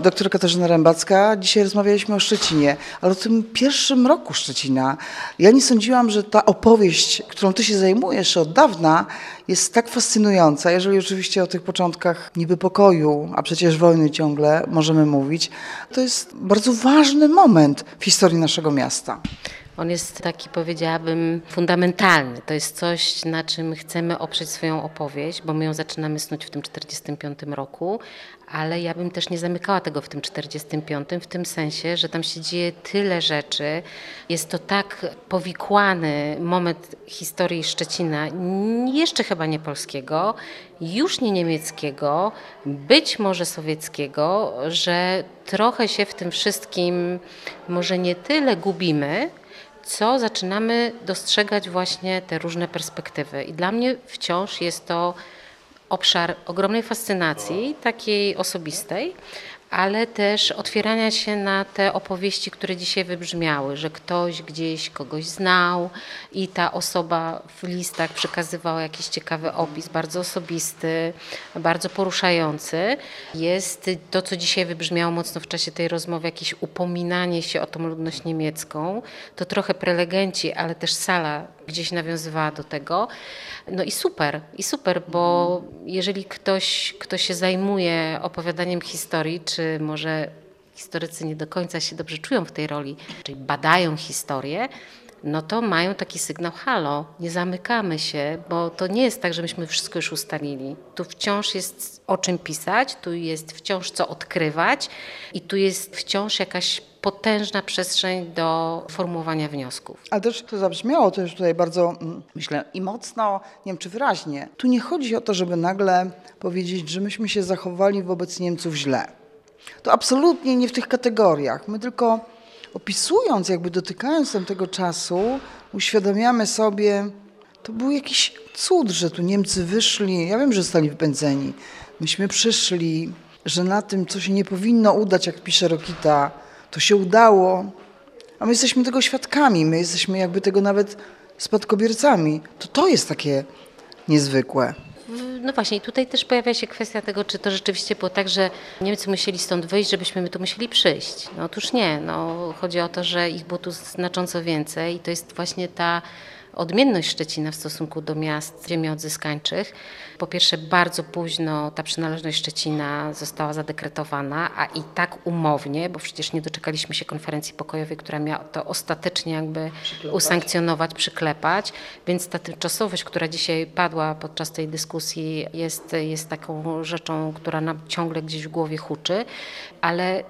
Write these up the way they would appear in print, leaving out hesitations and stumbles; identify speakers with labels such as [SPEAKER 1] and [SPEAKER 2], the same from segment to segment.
[SPEAKER 1] Doktor Katarzyna Rębacka. Dzisiaj rozmawialiśmy o Szczecinie, ale o tym pierwszym roku Szczecina. Ja nie sądziłam, że ta opowieść, którą ty się zajmujesz od dawna, jest tak fascynująca. Jeżeli oczywiście o tych początkach niby pokoju, a przecież wojny ciągle możemy mówić, to jest bardzo ważny moment w historii naszego miasta.
[SPEAKER 2] On jest taki, powiedziałabym, fundamentalny. To jest coś, na czym chcemy oprzeć swoją opowieść, bo my ją zaczynamy snuć w tym 1945 roku, ale ja bym też nie zamykała tego w tym 1945, w tym sensie, że tam się dzieje tyle rzeczy. Jest to tak powikłany moment historii Szczecina, jeszcze chyba nie polskiego, już nie niemieckiego, być może sowieckiego, że trochę się w tym wszystkim może nie tyle gubimy, co zaczynamy dostrzegać właśnie te różne perspektywy. I dla mnie wciąż jest to obszar ogromnej fascynacji, takiej osobistej, ale też otwierania się na te opowieści, które dzisiaj wybrzmiały, że ktoś gdzieś kogoś znał i ta osoba w listach przekazywała jakiś ciekawy opis, bardzo osobisty, bardzo poruszający. Jest to, co dzisiaj wybrzmiało mocno w czasie tej rozmowy, jakieś upominanie się o tą ludność niemiecką. To trochę prelegenci, ale też sala gdzieś nawiązywała do tego. No i super, bo jeżeli ktoś, kto się zajmuje opowiadaniem historii, czy może historycy nie do końca się dobrze czują w tej roli, czyli badają historię, no to mają taki sygnał: halo, nie zamykamy się, bo to nie jest tak, że myśmy wszystko już ustalili. Tu wciąż jest o czym pisać, tu jest wciąż co odkrywać i tu jest wciąż jakaś potężna przestrzeń do formułowania wniosków.
[SPEAKER 1] Ale też to zabrzmiało też tutaj bardzo, myślę, i mocno, nie wiem czy wyraźnie. Tu nie chodzi o to, żeby nagle powiedzieć, że myśmy się zachowali wobec Niemców źle. To absolutnie nie w tych kategoriach. My tylko opisując, jakby dotykając tamtego czasu, uświadamiamy sobie, to był jakiś cud, że tu Niemcy wyszli. Ja wiem, że zostali wypędzeni. Myśmy przyszli, że na tym, co się nie powinno udać, jak pisze Rokita, to się udało. A my jesteśmy tego świadkami, my jesteśmy jakby tego nawet spadkobiercami. To jest takie niezwykłe.
[SPEAKER 2] No właśnie, i tutaj też pojawia się kwestia tego, czy to rzeczywiście było tak, że Niemcy musieli stąd wyjść, żebyśmy my tu musieli przyjść. No otóż nie. No, chodzi o to, że ich było tu znacząco więcej i to jest właśnie ta odmienność Szczecina w stosunku do miast ziemi odzyskańczych. Po pierwsze, bardzo późno ta przynależność Szczecina została zadekretowana, a i tak umownie, bo przecież nie doczekaliśmy się konferencji pokojowej, która miała to ostatecznie jakby usankcjonować, przyklepać, więc ta tymczasowość, która dzisiaj padła podczas tej dyskusji, jest taką rzeczą, która nam ciągle gdzieś w głowie huczy, ale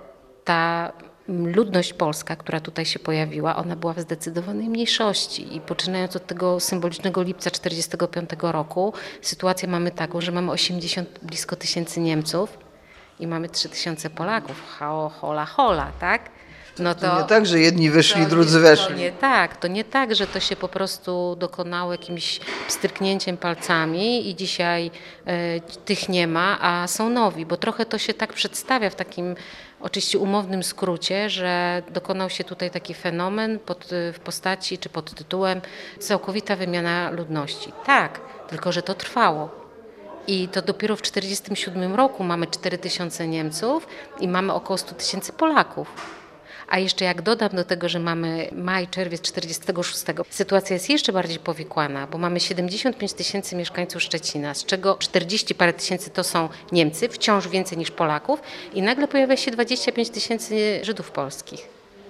[SPEAKER 2] ta ludność polska, która tutaj się pojawiła, ona była w zdecydowanej mniejszości i poczynając od tego symbolicznego lipca 1945 roku, sytuację mamy taką, że mamy 80 blisko tysięcy Niemców i mamy 3000 Polaków. Hola, hola, tak?
[SPEAKER 1] No to nie tak, że jedni wyszli, drudzy weszli.
[SPEAKER 2] To nie tak, że to się po prostu dokonało jakimś pstryknięciem palcami i dzisiaj tych nie ma, a są nowi, bo trochę to się tak przedstawia w takim oczywiście umownym skrócie, że dokonał się tutaj taki fenomen w postaci czy pod tytułem całkowita wymiana ludności. Tak, tylko że to trwało. I to dopiero w 1947 roku mamy 4000 Niemców i mamy około 100 000 Polaków. A jeszcze jak dodam do tego, że mamy maj, czerwiec 1946, sytuacja jest jeszcze bardziej powikłana, bo mamy 75 000 mieszkańców Szczecina, z czego 40 parę tysięcy to są Niemcy, wciąż więcej niż Polaków i nagle pojawia się 25 000 Żydów polskich.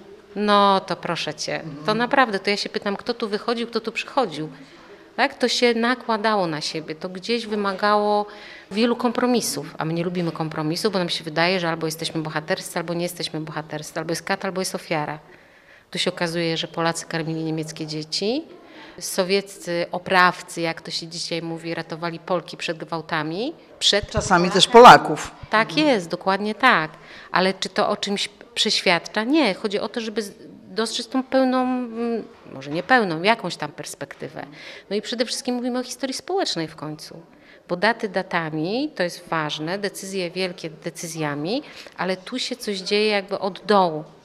[SPEAKER 2] No to proszę cię, to naprawdę, to ja się pytam, kto tu wychodził, kto tu przychodził. Tak? To się nakładało na siebie, to gdzieś wymagało wielu kompromisów, a my nie lubimy kompromisów, bo nam się wydaje, że albo jesteśmy bohaterscy, albo nie jesteśmy bohaterscy, albo jest kat, albo jest ofiara. Tu się okazuje, że Polacy karmili niemieckie dzieci, sowieccy oprawcy, jak to się dzisiaj mówi, ratowali Polki przed gwałtami.
[SPEAKER 1] Czasami też Polaków.
[SPEAKER 2] Tak jest, dokładnie tak. Ale czy to o czymś przeświadcza? Nie, chodzi o to, żeby dostrzec tą pełną, może nie pełną, jakąś tam perspektywę. No i przede wszystkim mówimy o historii społecznej w końcu. Bo daty datami, to jest ważne, decyzje wielkie decyzjami, ale tu się coś dzieje jakby od dołu,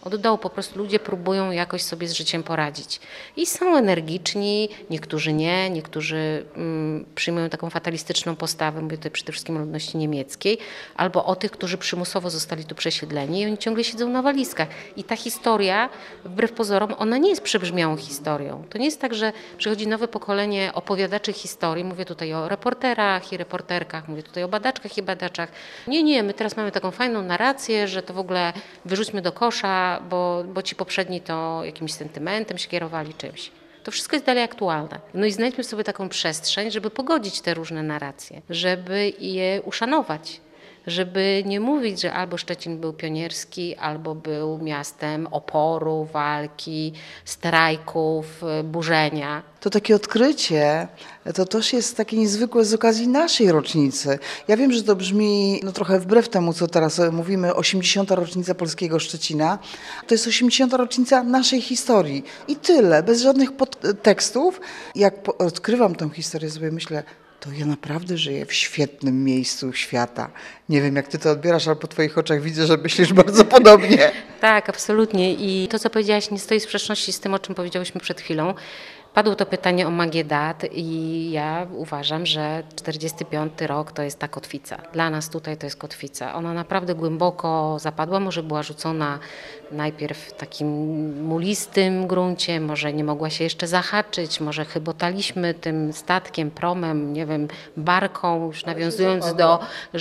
[SPEAKER 2] Od dołu po prostu ludzie próbują jakoś sobie z życiem poradzić. I są energiczni, niektórzy nie, niektórzy przyjmują taką fatalistyczną postawę, mówię tutaj przede wszystkim o ludności niemieckiej, albo o tych, którzy przymusowo zostali tu przesiedleni i oni ciągle siedzą na walizkach. I ta historia, wbrew pozorom, ona nie jest przebrzmiałą historią. To nie jest tak, że przychodzi nowe pokolenie opowiadaczy historii, mówię tutaj o reporterach i reporterkach, mówię tutaj o badaczkach i badaczach. Nie, my teraz mamy taką fajną narrację, że to w ogóle wyrzućmy do kosza, bo ci poprzedni to jakimś sentymentem się kierowali czymś. To wszystko jest dalej aktualne. No i znajdźmy sobie taką przestrzeń, żeby pogodzić te różne narracje, żeby je uszanować. Żeby nie mówić, że albo Szczecin był pionierski, albo był miastem oporu, walki, strajków, burzenia.
[SPEAKER 1] To takie odkrycie, to też jest takie niezwykłe z okazji naszej rocznicy. Ja wiem, że to brzmi trochę wbrew temu, co teraz mówimy, 80. rocznica polskiego Szczecina. To jest 80. rocznica naszej historii. I tyle, bez żadnych podtekstów. Jak odkrywam tę historię, sobie myślę, to ja naprawdę żyję w świetnym miejscu świata. Nie wiem, jak ty to odbierasz, ale po twoich oczach widzę, że myślisz bardzo podobnie.
[SPEAKER 2] Tak, absolutnie. I to, co powiedziałaś, nie stoi w sprzeczności z tym, o czym powiedziałyśmy przed chwilą. Padło to pytanie o magię dat i ja uważam, że 45 rok to jest ta kotwica. Dla nas tutaj to jest kotwica. Ona naprawdę głęboko zapadła, może była rzucona najpierw w takim mulistym gruncie, może nie mogła się jeszcze zahaczyć, może chybotaliśmy tym statkiem, promem, nie wiem, barką, już nawiązując do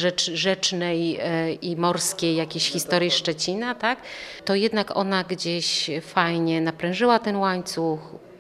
[SPEAKER 2] rzecznej i morskiej jakiejś historii Szczecina, tak? To jednak ona gdzieś fajnie naprężyła ten łańcuch,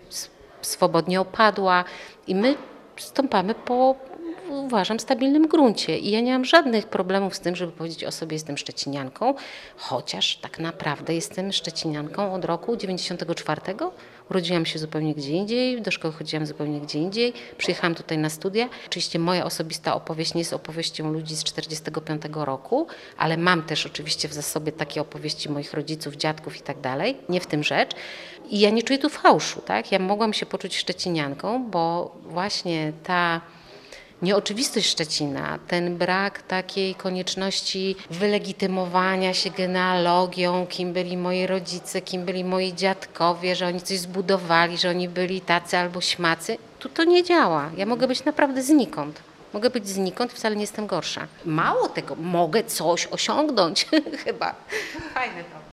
[SPEAKER 2] swobodnie opadła i my stąpamy po, uważam, stabilnym gruncie. I ja nie mam żadnych problemów z tym, żeby powiedzieć o sobie, jestem szczecinianką, chociaż tak naprawdę jestem szczecinianką od roku 94. Urodziłam się zupełnie gdzie indziej, do szkoły chodziłam zupełnie gdzie indziej, przyjechałam tutaj na studia. Oczywiście moja osobista opowieść nie jest opowieścią ludzi z 45 roku, ale mam też oczywiście w zasobie takie opowieści moich rodziców, dziadków i tak dalej. Nie w tym rzecz. I ja nie czuję tu fałszu, tak? Ja mogłam się poczuć szczecinianką, bo właśnie ta nieoczywistość Szczecina, ten brak takiej konieczności wylegitymowania się genealogią, kim byli moi rodzice, kim byli moi dziadkowie, że oni coś zbudowali, że oni byli tacy albo śmacy, tu to nie działa. Ja mogę być naprawdę znikąd. Mogę być znikąd, wcale nie jestem gorsza. Mało tego, mogę coś osiągnąć chyba. Fajne to.